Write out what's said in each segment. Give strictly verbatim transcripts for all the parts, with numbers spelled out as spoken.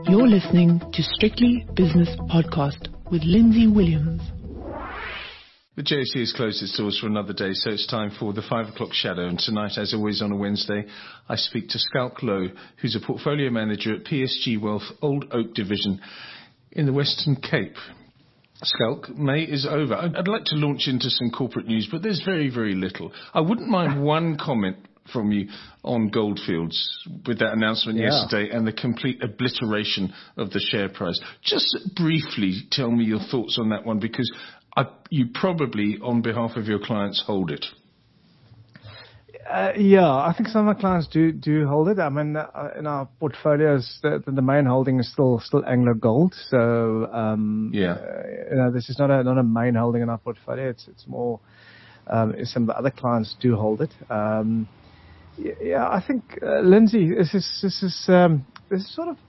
You're listening to Strictly Business Podcast with Lindsay Williams. The J S E has closed its doors for another day, so it's time for the five o'clock shadow. And tonight, as always on a Wednesday, I speak to Schalk Louw, who's a portfolio manager at P S G Wealth Old Oak Division in the Western Cape. Schalk, May is over. I'd like to launch into some corporate news, but there's very, very little. I wouldn't mind one comment from you on Goldfields with that announcement yeah. yesterday and the complete obliteration of the share price. Just briefly tell me your thoughts on that one, because I, you probably, on behalf of your clients, hold it. Uh, yeah, I think some of our clients do do hold it. I mean, uh, in our portfolios, the, the main holding is still still Anglo Gold. So, um, yeah, uh, you know, this is not a not a main holding in our portfolio. It's it's more um, some of the other clients do hold it. Um, yeah, I think uh, Lindsay, this is this is um, this is sort of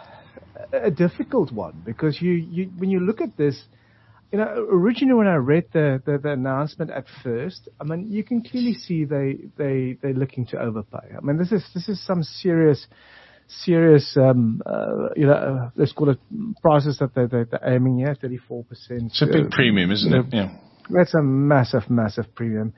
a, a difficult one, because you, you when you look at this. You know, originally when I read the, the, the announcement at first, I mean, you can clearly see they they they're looking to overpay. I mean, this is this is some serious, serious, um, uh, you know, uh, let's call it prices that they they they're aiming at, thirty-four percent. It's a big uh, premium, isn't it? Yeah, that's a massive, massive premium.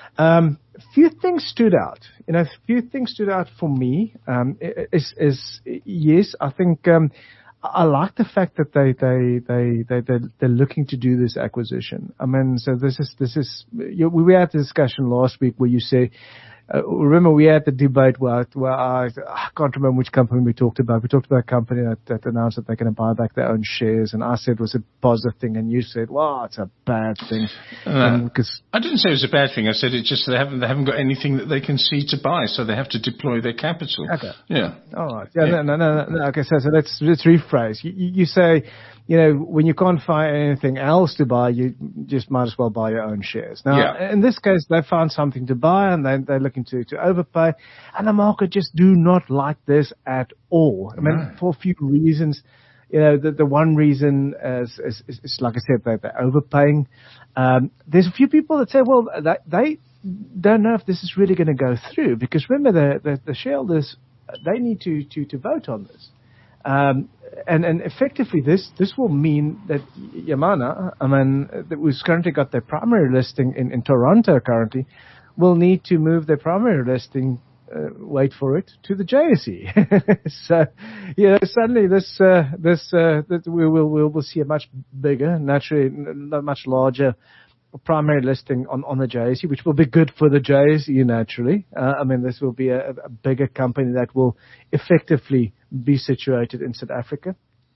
Um, few things stood out. You know, few things stood out for me. Um, is is yes, I think. Um, I like the fact that they they they they they're, they're looking to do this acquisition. I mean, so this is this is you, we had the discussion last week where you say, uh, remember we had the debate where, where I, I can't remember which company we talked about. We talked about a company that, that announced that they're going to buy back their own shares, and I said it was a positive thing, and you said, well, it's a bad thing. Uh, um, I didn't say it was a bad thing. I said it's just they haven't they haven't got anything that they can see to buy, so they have to deploy their capital. Okay. Yeah. All right. Yeah. yeah. No, no, no, no. Okay. So, so let's let's rephrase. You, you say, you know, when you can't find anything else to buy, you just might as well buy your own shares. Now, yeah. in this case, they found something to buy, and they, they're looking to, to overpay, and the market just do not like this at all. I mean, no. for a few reasons. You know, the, the one reason is, is, is, is, like I said, they're, they're overpaying. Um, there's a few people that say, well, they, they don't know if this is really going to go through, because remember, the, the, the shareholders, they need to, to, to vote on this. Um, and, and effectively, this, this will mean that Yamana, I mean, that who's currently got their primary listing in, in Toronto currently, will need to move their primary listing, uh, wait for it, to the J S E. So, you know, suddenly this, uh, this, uh, that we will, we will see a much bigger, naturally, a much larger primary listing on, on the J S E, which will be good for the J S E naturally. Uh, I mean, this will be a, a bigger company that will effectively be situated in South Africa.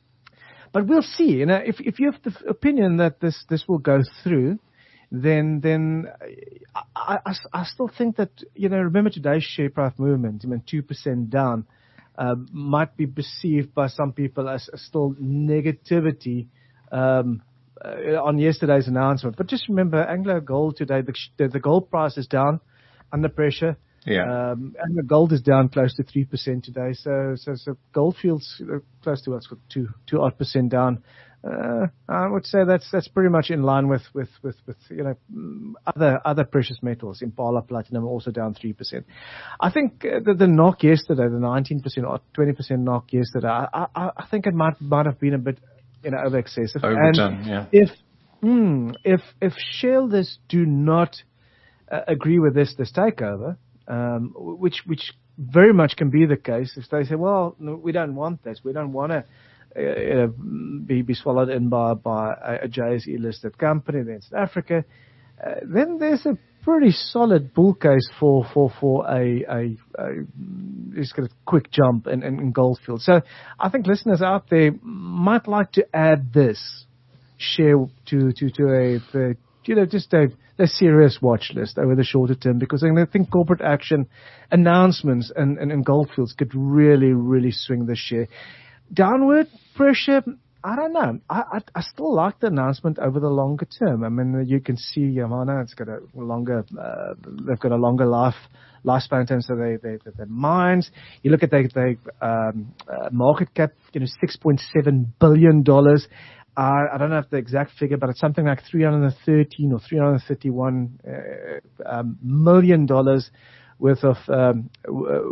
But we'll see. You know, if if you have the opinion that this, this will go through, then then I, I, I still think that, you know, remember today's share price movement, I mean, two percent down, uh, might be perceived by some people as, as still negativity, um, uh, on yesterday's announcement. But just remember, Anglo Gold today, the, the gold price is down, under pressure. Yeah. Um, and the gold is down close to three percent today. So, so, so Goldfields uh, close to what's got two, two odd percent down. Uh, I would say that's, that's pretty much in line with, with, with, with, you know, other, other precious metals. Impala Platinum also down three percent. I think uh, the, the knock yesterday, the nineteen percent or twenty percent knock yesterday, I, I, I think it might, might have been a bit, you know, over excessive. Overdone, and yeah. If, mm, if, if shareholders do not uh, agree with this, this takeover, Um, which which very much can be the case if they say, well, no, we don't want this, we don't want to uh, be be swallowed in by by a, a J S E listed company in South Africa. Uh, then there's a pretty solid bull case for for for a a, a just a quick jump in, in, in Goldfield. So I think listeners out there might like to add this share to to to a, a you know just a a serious watch list over the shorter term, because I think corporate action announcements and, and, and Goldfields could really, really swing the share. Downward pressure, I don't know. I, I, I still like the announcement over the longer term. I mean, you can see Yamana, it's got a longer, uh, they've got a longer life, lifespan in terms of their, their, their mines. You look at their, their um, uh, market cap, you know, six point seven billion dollars. Uh, I don't know if the exact figure, but it's something like three hundred thirteen or three hundred thirty-one uh, um, million dollars worth of um, worth of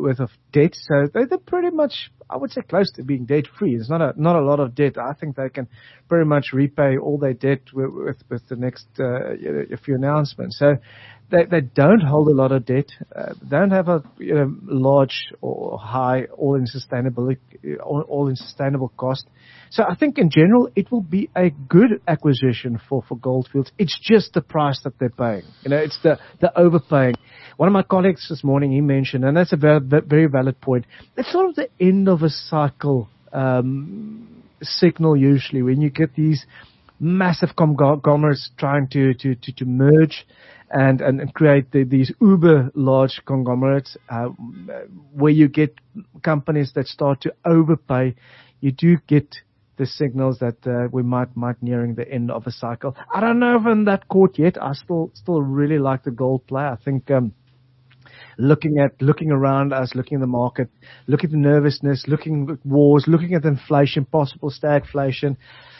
debt, so they're, they're pretty much, I would say, close to being debt free. It's not a not a lot of debt. I think they can pretty much repay all their debt with with, with the next uh, you know, a few announcements. So they they don't hold a lot of debt, uh, don't have a you know, large or high all-in sustainability all-in sustainable cost. So I think in general it will be a good acquisition for for Gold Fields. It's just the price that they're paying. You know, it's the the overpaying. One of my colleagues this morning, he mentioned, and that's a very, very valid point, it's sort of the end of a cycle um, signal usually when you get these massive conglomerates trying to, to, to, to merge and, and create the, these uber large conglomerates uh, where you get companies that start to overpay. You do get the signals that uh, we might might nearing the end of a cycle. I don't know if I'm in that court yet. I still still really like the gold play. I think um, looking at looking around us, looking at the market, looking at the nervousness, looking at wars, looking at inflation, possible stagflation.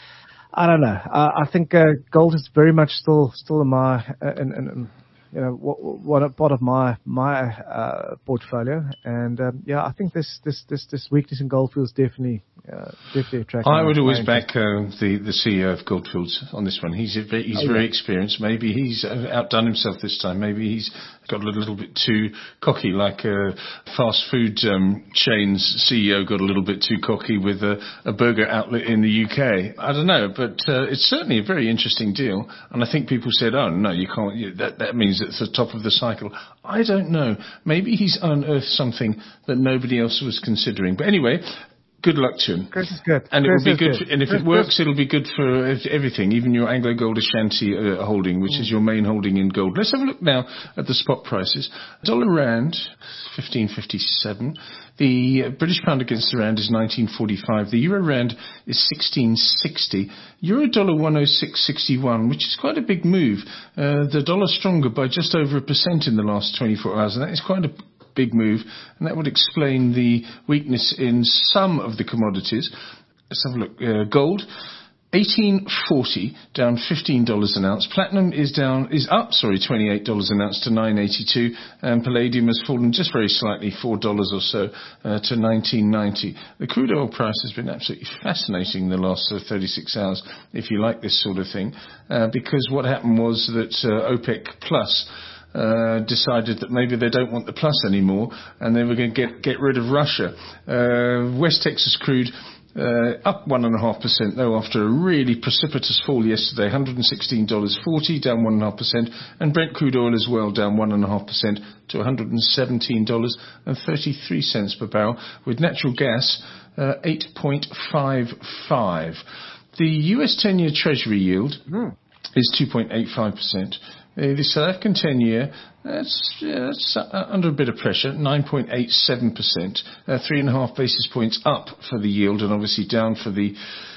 I don't know. I, I think uh, gold is very much still still in my uh, in, in, you know what, what part of my my uh, portfolio. And um, yeah, I think this this this this weakness in Gold Fields definitely uh, definitely attracting. I would always back uh, the the C E O of Gold Fields on this one. He's a, he's oh, very yeah. experienced. Maybe he's outdone himself this time. Maybe he's got a little bit too cocky, like a fast food um, chain's C E O got a little bit too cocky with a, a burger outlet in the U K. I don't know, but uh, it's certainly a very interesting deal. And I think people said, "Oh no, you can't. You, that that means it's the top of the cycle." I don't know. Maybe he's unearthed something that nobody else was considering. But anyway. Good luck to him. Chris is good. And Chris it will be good. good. For, and if Chris, it works, Chris. it'll be good for everything, even your Anglo Gold Ashanti uh, holding, which mm. is your main holding in gold. Let's have a look now at the spot prices. Dollar rand, fifteen fifty-seven. The British pound against the rand is nineteen forty-five. The euro rand is sixteen sixty. Euro dollar one oh six sixty-one, which is quite a big move. Uh, the dollar stronger by just over a percent in the last twenty-four hours, and that is quite a big move, and that would explain the weakness in some of the commodities. Let's have a look. Uh, gold, eighteen forty, down fifteen dollars an ounce. Platinum is down, is up, sorry, twenty-eight dollars an ounce to nine eighty-two, and palladium has fallen just very slightly, four dollars or so, uh, to nineteen ninety. The crude oil price has been absolutely fascinating the last uh, thirty-six hours, if you like this sort of thing, uh, because what happened was that uh, OPEC Plus Uh, decided that maybe they don't want the plus anymore, and they were going to get get rid of Russia. Uh, West Texas crude uh, up one and a half percent though after a really precipitous fall yesterday, one hundred sixteen dollars forty, down one and a half percent, and Brent crude oil as well down one and a half percent to one hundred seventeen dollars and thirty-three cents per barrel, with natural gas uh, eight point five five. The U S ten-year Treasury yield mm. is two point eight five percent. Uh, the South African ten-year, that's, yeah, that's uh, under a bit of pressure, nine point eight seven percent, uh, three and a half basis points up for the yield, and obviously down for the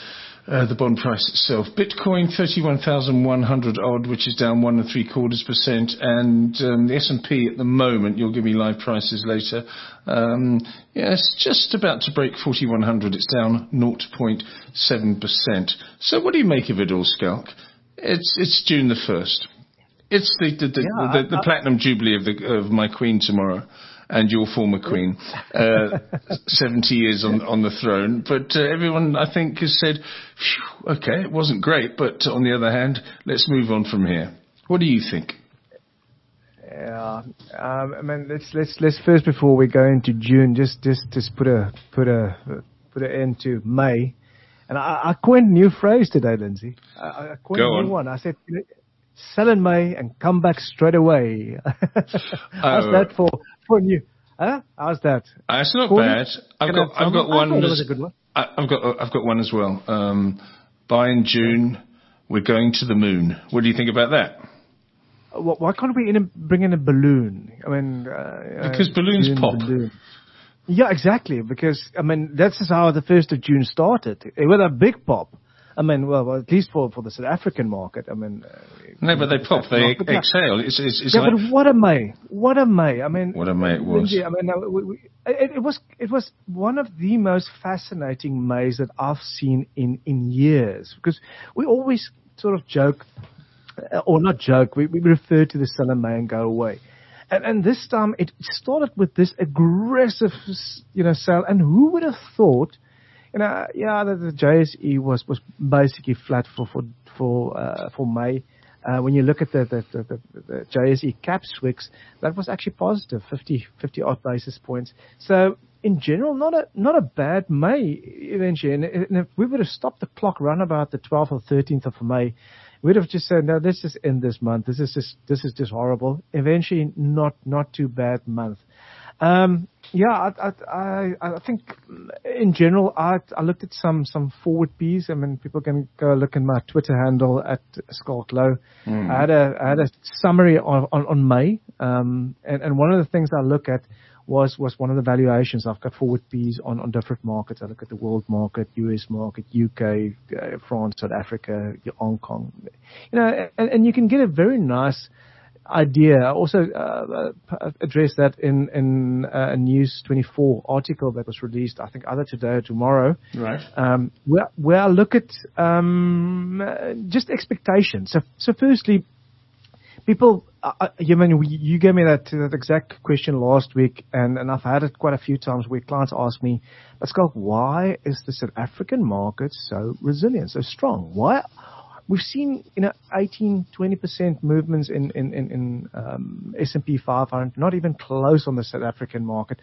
uh, the bond price itself. Bitcoin, thirty-one thousand one hundred odd, which is down one and three quarters percent, and um, the S and P at the moment, you'll give me live prices later, um, yeah, it's just about to break forty-one hundred. It's down zero point seven percent. So what do you make of it all, Schalk? It's it's June the first. It's the the, the, yeah, the, the I, platinum jubilee of the of my queen tomorrow, and your former queen, uh, seventy years on on the throne. But uh, everyone, I think, has said, okay, it wasn't great, but on the other hand, let's move on from here. What do you think? Yeah, um, I mean, let's let's let's first, before we go into June, just just just put a put a put an end to May, and I, I coined a new phrase today, Lindsay. I, I coined go a new on. one. I said, sell in May and come back straight away. How's oh. that for for you? Huh? How's that? Uh, it's not Gordon, bad. I've got I've got one. That was a good one. I, I've got I've got one as well. Um, by in June, we're going to the moon. What do you think about that? Why can't we in a, bring in a balloon? I mean, uh, because uh, balloons June pop. Balloon. Yeah, exactly. Because I mean, that's how the first of June started with a big pop. I mean, well, well, at least for, for the South African market. I mean, uh, no, but they pop, they market, exhale. It's, it's, it's yeah, like, but what a May! What a May! I mean, what a May it was. Lindsay, I mean, uh, we, we, it, it was it was one of the most fascinating Mays that I've seen in, in years, because we always sort of joke, or not joke, we, we refer to the sell in May and go away. And, and this time it started with this aggressive, you know, sell. And who would have thought, you know, yeah, that the J S E was, was basically flat for, for, for, uh, for May. Uh, when you look at the, the, the, the, the J S E caps wicks, that was actually positive, fifty, fifty odd basis points. So in general, not a, not a bad May eventually. And, and if we would have stopped the clock around about the twelfth or thirteenth of May, we'd have just said, no, let's just end this month. This is just, this is just horrible. Eventually, not, not too bad month. Um, yeah, I, I, I think in general, I, I looked at some, some forward P's. I mean, people can go look at my Twitter handle at Schalk Louw. Mm. I had a, I had a summary on, on, on May. Um, and, and one of the things I look at was, was one of the valuations. I've got forward P's on, on different markets. I look at the world market, U S market, U K, uh, France, South Africa, Hong Kong. You know, and, and you can get a very nice idea. I also uh, addressed that in, in uh, a News twenty-four article that was released, I think, either today or tomorrow. Right. Um, where, where I look at um, just expectations. So, so firstly, people, uh, you, mean, you gave me that, that exact question last week, and, and I've had it quite a few times where clients ask me, but Schalk, why is the South African market so resilient, so strong? Why? We've seen, you know, eighteen, twenty percent movements in, in, in, in um, S and P five hundred, not even close on the South African market.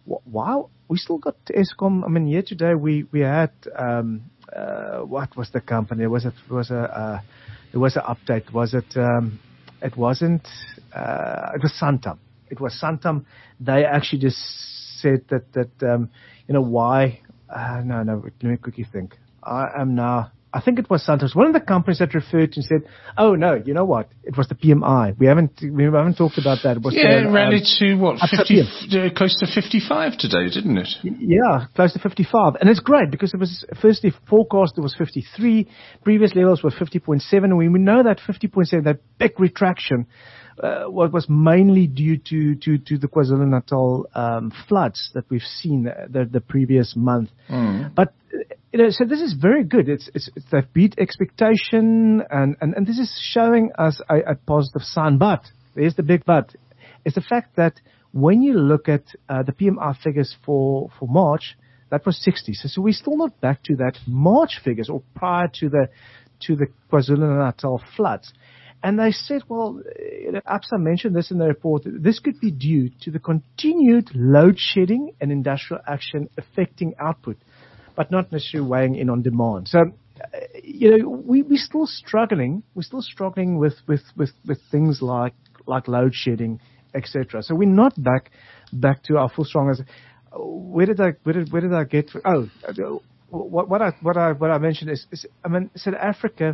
Wow, we still got Eskom. I mean, year today we, we had, um, uh, what was the company? Was it, was a, uh, there was an update. Was it, um, it wasn't, uh, it was Santam. It was Santam. They actually just said that, that, um, you know, why, uh, no, no, let me quickly think. I am now, I think it was Santos, one of the companies that referred to and said, "Oh no, you know what? It was the P M I. We haven't we haven't talked about that." It was yeah, the, it rallied um, to what fifty, uh, close to fifty-five today, didn't it? Yeah, close to fifty-five, and it's great because it was firstly forecast it was fifty-three. Previous levels were fifty point seven, and we know that fifty point seven, that big retraction, uh, what was mainly due to to to the KwaZulu-Natal um, floods that we've seen the the previous month, mm. but. You know, so this is very good. It's, it's, it's they've beat expectation, and, and, and this is showing us a, a positive sign. But there's the big but. It's the fact that when you look at uh, the P M I figures for, for March, that was sixty. So, so we're still not back to that March figures or prior to the to the KwaZulu-Natal floods. And they said, well, you know, Absa mentioned this in the report. This could be due to the continued load shedding and industrial action affecting output, but not necessarily weighing in on demand. So, uh, you know, we, we're still struggling. We're still struggling with, with, with, with things like, like load shedding, et cetera. So we're not back, back to our full strong as, where did I, where did, where did I get, oh, what, what I, what I, what I mentioned is, is I mean, South Africa.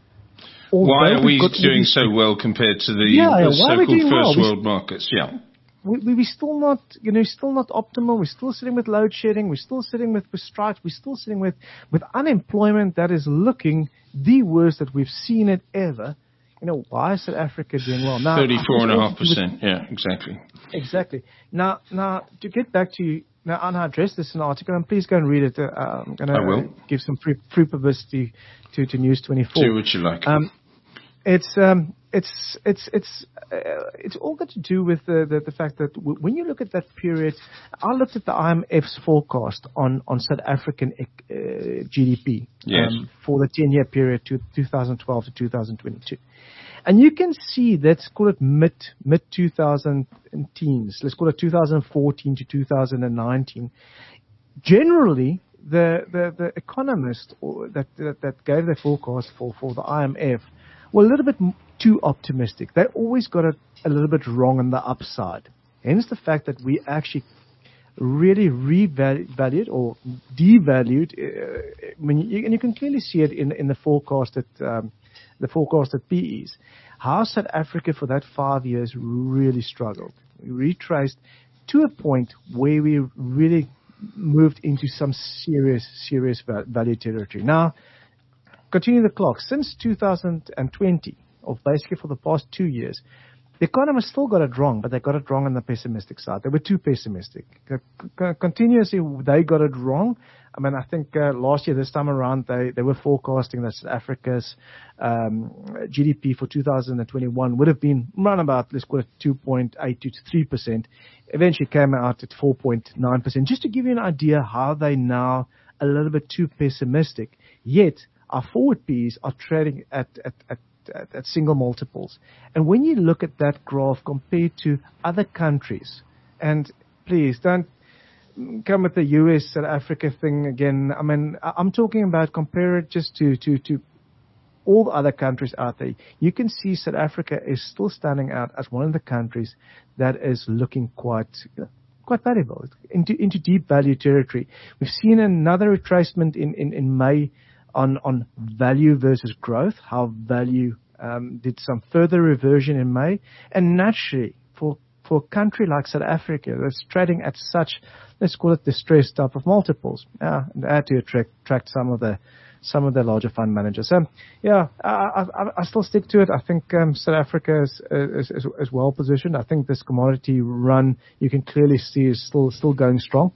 Why are we doing so well compared to the, yeah, the so-called first well? world we, markets? Yeah. We, we, we're still not, you know, still not optimal. We're still sitting with load shedding. We're still sitting with, with strikes. We're still sitting with, with unemployment that is looking the worst that we've seen it ever. You know, why is South Africa doing well? Now, thirty-four point five percent. Yeah, exactly. Exactly. Now, now to get back to you, now, Anna addressed this in an article, and please go and read it. Uh, I'm going to give some free, free publicity to, to News twenty-four. Do what you like. Um, It's um it's it's it's uh, it's all got to do with the, the the fact that w- when you look at that period, I looked at the I M F's forecast on on South African uh, G D P yes. um, for the ten-year period to two thousand twelve to two thousand twenty-two, and you can see let's call it mid mid two thousand teens. Let's call it two thousand fourteen to two thousand nineteen. Generally, the the the economists or that, that that gave their forecast for for the I M F. Well, a little bit too optimistic. They always got it a little bit wrong on the upside. Hence the fact that we actually really revalued or devalued. Uh, when you, and you can clearly see it in in the forecasted um, the forecasted P Es. How South Africa for that five years really struggled. We retraced to a point where we really moved into some serious serious value territory. Now. Continue the clock. Since two thousand twenty, or basically for the past two years, the economists still got it wrong, but they got it wrong on the pessimistic side. They were too pessimistic. C- c- continuously, they got it wrong. I mean, I think uh, last year, this time around, they, they were forecasting that South Africa's um, G D P for two thousand twenty-one would have been around about, let's call it two point eight to three percent. Eventually came out at four point nine percent. Just to give you an idea how they now a little bit too pessimistic. Yet, our forward Ps are trading at, at, at At, at single multiples. And when you look at that graph compared to other countries, and please don't come with the U S, South Africa thing again. I mean, I'm talking about compare it just to, to, to all the other countries out there. You can see South Africa is still standing out as one of the countries that is looking quite, quite valuable, into, into deep value territory. We've seen another retracement in, in, in May on on value versus growth, how value um, did some further reversion in May. And naturally, for for a country like South Africa that's trading at such, let's call it distressed type of multiples, yeah, and had to attract, attract some of the some of the larger fund managers. So, yeah, I, I, I still stick to it. I think um, South Africa is, is, is, is well positioned. I think this commodity run, you can clearly see, is still still going strong.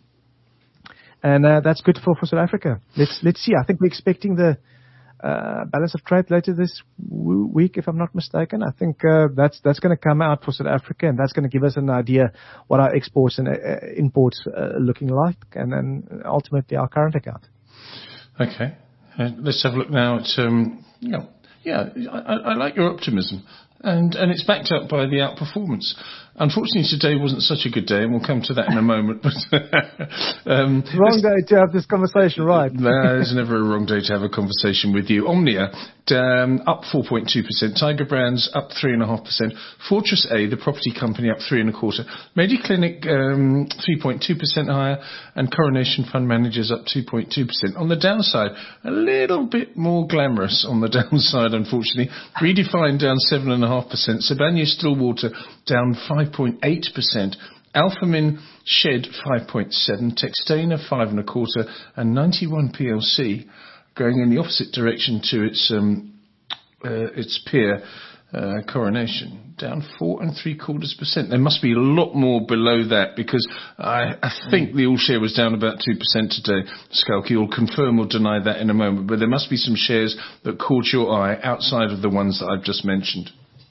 And uh, that's good for, for South Africa. Let's let's see. I think we're expecting the uh, balance of trade later this w- week, if I'm not mistaken. I think uh, that's that's going to come out for South Africa, and that's going to give us an idea what our exports and uh, imports are looking like, and then ultimately our current account. Okay, uh, let's have a look now at um, you know, yeah, I, I like your optimism. And, and it's backed up by the outperformance. Unfortunately, today wasn't such a good day, and we'll come to that in a moment. But um, wrong day to have this conversation, right? No, there's never a wrong day to have a conversation with you. Omnia, um, up four point two percent. Tiger Brands, up three point five percent. Fortress A, the property company, up three point two percent. Mediclinic, um, three point two percent higher. And Coronation Fund Managers, up two point two percent. On the downside, a little bit more glamorous on the downside, unfortunately. Redefine, down seven point five percent. Sibanye-Stillwater, down five point eight percent. Alphamin shed five point seven, Textainer five and a quarter, and ninety-one P L C going in the opposite direction to its um, uh, its peer uh, Coronation, down four and three quarters percent. There must be a lot more below that, because I, I think the all share was down about two percent today. Schalk, you'll confirm or deny that in a moment, but there must be some shares that caught your eye outside of the ones that I've just mentioned.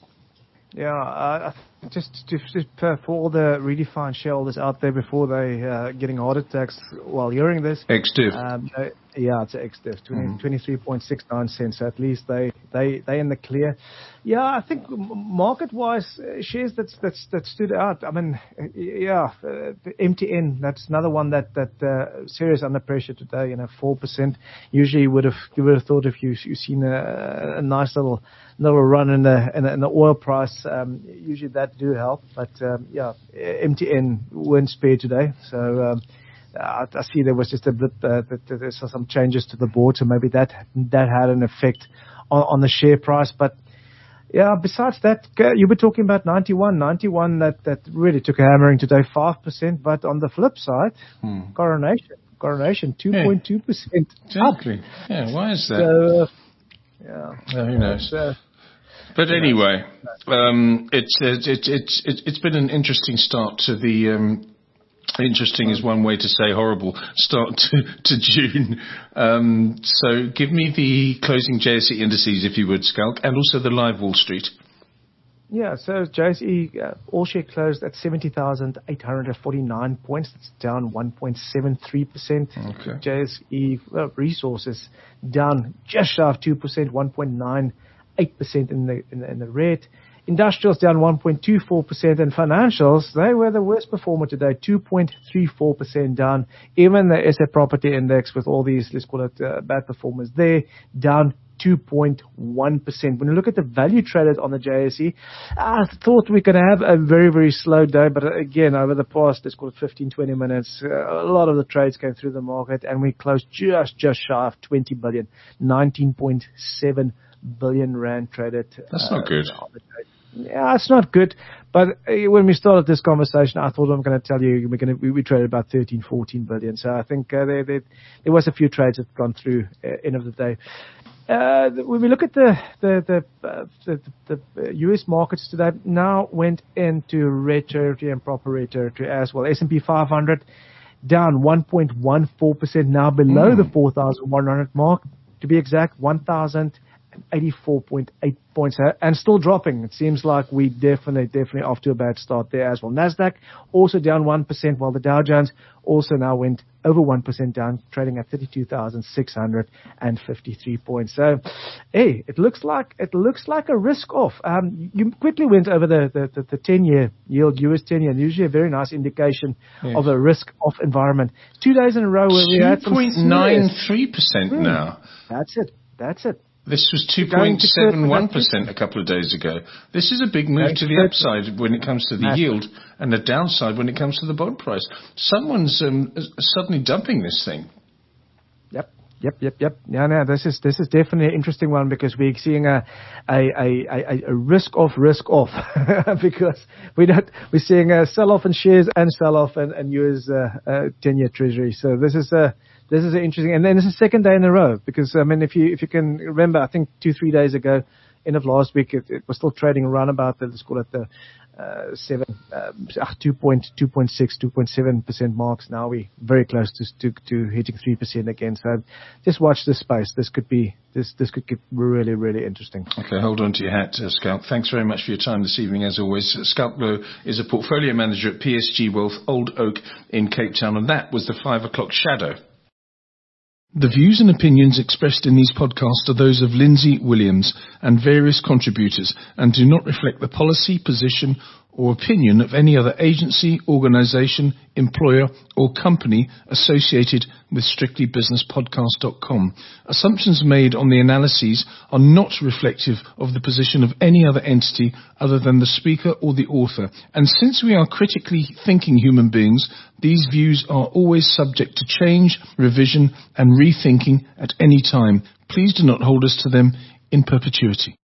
Yeah, uh, just to, to, for all the Redefine shareholders out there before they uh, getting heart attacks while hearing this. Ex-div. Um, uh, yeah, it's an ex-div, mm-hmm. twenty-three point six nine cents. So at least they they they in the clear. Yeah, I think market-wise uh, shares that's that's that stood out. I mean, yeah, uh, M T N. That's another one that that uh, serious under pressure today. You know, four percent. Usually, you would have you would have thought if you you seen a, a nice little little run in the in the, in the oil price, um, usually that do help. But um, yeah, M T N weren't spared today. So um, I, I see there was just a bit uh, that there's some changes to the board, so maybe that that had an effect on, on the share price. But yeah, besides that, you were talking about ninety-one, ninety-one that that really took a hammering today, five percent. But on the flip side, hmm. Coronation, Coronation, two point two percent. Exactly. Yeah, why is that? So, uh, yeah, oh, who knows? Uh, But anyway, um, it's it's it's it's it's been an interesting start to the. Um, interesting is one way to say horrible start to, to June. Um, so give me the closing J S E indices, if you would, Schalk, and also the live Wall Street. Yeah, so J S E uh, all share closed at seventy thousand eight hundred forty-nine points. That's down one point seven three percent. Okay. J S E well, Resources down just shy of two percent, one point nine eight percent in the, in the in the red. Industrials down one point two four percent, and financials, they were the worst performer today, two point three four percent down. Even the S A Property Index, with all these, let's call it uh, bad performers there, down two point one percent. When you look at the value traded on the J S E, I thought we could have a very, very slow day, but again, over the past, let's call it fifteen, twenty minutes, uh, a lot of the trades came through the market, and we closed just, just shy of twenty billion, nineteen point seven billion rand traded. That's not uh, good. Yeah, it's not good. But uh, when we started this conversation, I thought I'm going to tell you we're going to we, we traded about thirteen, fourteen billion. So I think uh, there, there there was a few trades that gone through uh, end of the day. Uh, when we look at the the the, uh, the the U S markets today, now went into red territory and proper red territory as well. S and P five hundred down one point one four percent, now below mm. the four thousand one hundred mark. To be exact, one thousand eighty-four point eight points, and still dropping. It seems like we definitely, definitely off to a bad start there as well. Nasdaq also down one percent, while the Dow Jones also now went over one percent down, trading at thirty-two thousand six hundred fifty-three points. So, hey, it looks like it looks like a risk off. Um, you quickly went over the the, the, the ten-year yield, U S ten-year, and usually a very nice indication yes. of a risk-off environment. Two days in a row where we had some two point nine three percent hmm. now. That's it. That's it. This was two point seven one percent a couple of days ago. This is a big move to the upside when it comes to the yield, and the downside when it comes to the bond price. Someone's um, suddenly dumping this thing. Yep, yep, yep, yep. Yeah, no, this is this is definitely an interesting one because we're seeing a a a, a, a risk off, risk off because we don't we're seeing a sell off in shares and sell off in, in U S uh, uh, ten-year Treasury. So this is a This is interesting, and then it's the second day in a row because I mean, if you if you can remember, I think two three days ago, end of last week, it, it was still trading around about the let's call it the uh, seven, uh, two point two point six, two point seven percent marks. Now we're very close to to, to hitting three percent again. So just watch this space. This could be this this could get really really interesting. Okay, hold on to your hat, uh, Schalk. Thanks very much for your time this evening. As always, Schalk Louw is a portfolio manager at P S G Wealth Old Oak in Cape Town, and that was the five o'clock shadow. The views and opinions expressed in these podcasts are those of Lindsay Williams and various contributors and do not reflect the policy, position or opinion of any other agency, organisation, employer or company associated with strictly business podcast dot com. Assumptions made on the analyses are not reflective of the position of any other entity other than the speaker or the author. And since we are critically thinking human beings, these views are always subject to change, revision and rethinking at any time. Please do not hold us to them in perpetuity.